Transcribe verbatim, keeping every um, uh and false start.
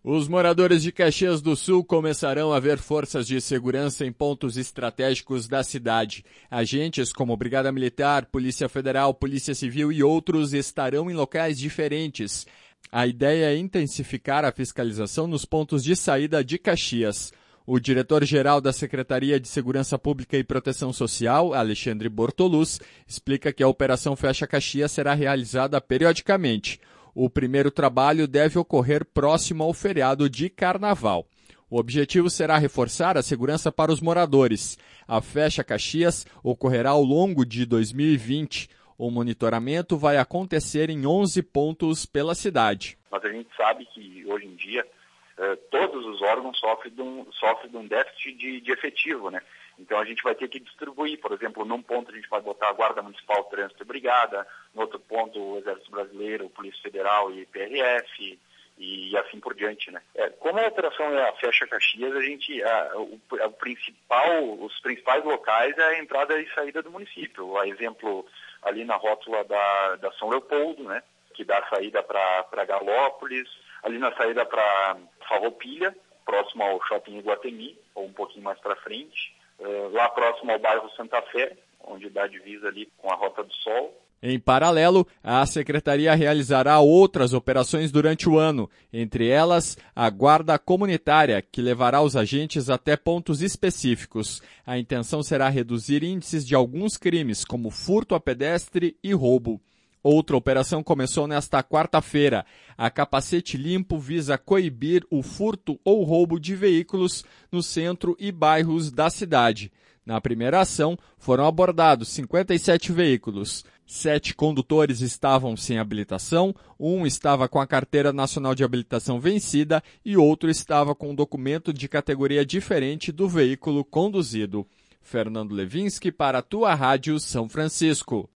Os moradores de Caxias do Sul começarão a ver forças de segurança em pontos estratégicos da cidade. Agentes como Brigada Militar, Polícia Federal, Polícia Civil e outros estarão em locais diferentes. A ideia é intensificar a fiscalização nos pontos de saída de Caxias. O diretor-geral da Secretaria de Segurança Pública e Proteção Social, Alexandre Bortoluz, explica que a Operação Fecha Caxias será realizada periodicamente. O primeiro trabalho deve ocorrer próximo ao feriado de Carnaval. O objetivo será reforçar a segurança para os moradores. A Fecha Caxias ocorrerá ao longo de dois mil e vinte. O monitoramento vai acontecer em onze pontos pela cidade. Mas a gente sabe que, hoje em dia, eh, todos os órgãos sofrem de um, sofrem de um déficit de, de efetivo, né? Então a gente vai ter que distribuir, por exemplo, num ponto a gente vai botar a Guarda Municipal, Trânsito e Brigada, no outro ponto o Exército Brasileiro, Polícia Federal e P R F, e assim por diante, né? É, como a operação é a Fecha Caxias, a gente, a, o, a principal, os principais locais é a entrada e saída do município. A exemplo, ali na rótula da, da São Leopoldo, né? Que dá a saída para Galópolis, ali na saída para Farroupilha, próximo ao Shopping Iguatemi, ou um pouquinho mais para frente. Uh, lá próximo ao bairro Santa Fé, onde dá divisa ali com a Rota do Sol. Em paralelo, a Secretaria realizará outras operações durante o ano, entre elas a Guarda Comunitária, que levará os agentes até pontos específicos. A intenção será reduzir índices de alguns crimes, como furto a pedestre e roubo. Outra operação começou nesta quarta-feira. A Capacete Limpo visa coibir o furto ou roubo de veículos no centro e bairros da cidade. Na primeira ação, foram abordados cinquenta e sete veículos. Sete condutores estavam sem habilitação, um estava com a Carteira Nacional de Habilitação vencida e outro estava com um documento de categoria diferente do veículo conduzido. Fernando Levinsky para a Tua Rádio São Francisco.